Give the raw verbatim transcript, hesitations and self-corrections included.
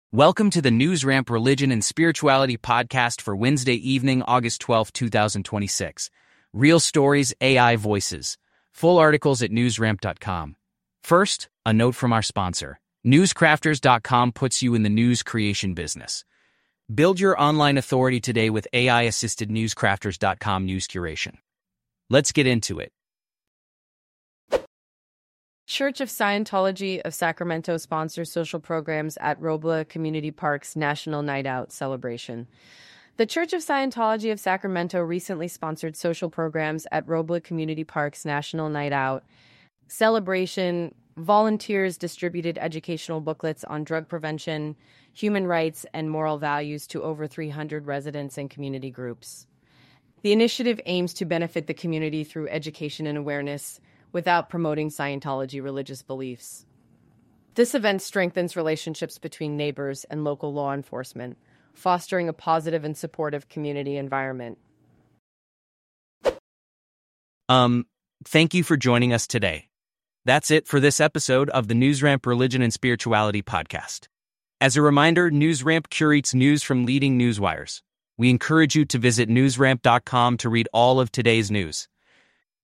Welcome to the NewsRamp Religion and Spirituality podcast for Wednesday evening, August twelfth, two thousand twenty-six. Real stories, A I voices. Full articles at newsramp dot com. First, a note from our sponsor. newscrafters dot com puts you in the news creation business. Build your online authority today with A I-assisted newscrafters dot com news curation. Let's get into it. Church of Scientology of Sacramento sponsors social programs at Robla Community Park's National Night Out celebration. The Church of Scientology of Sacramento recently sponsored social programs at Robla Community Park's National Night Out celebration. Volunteers distributed educational booklets on drug prevention, human rights, and moral values to over three hundred residents and community groups. The initiative aims to benefit the community through education and awareness, without promoting Scientology religious beliefs. This event strengthens relationships between neighbors and local law enforcement, fostering a positive and supportive community environment. Um, thank you for joining us today. That's it for this episode of the NewsRamp Religion and Spirituality podcast. As a reminder, NewsRamp curates news from leading newswires. We encourage you to visit newsramp dot com to read all of today's news.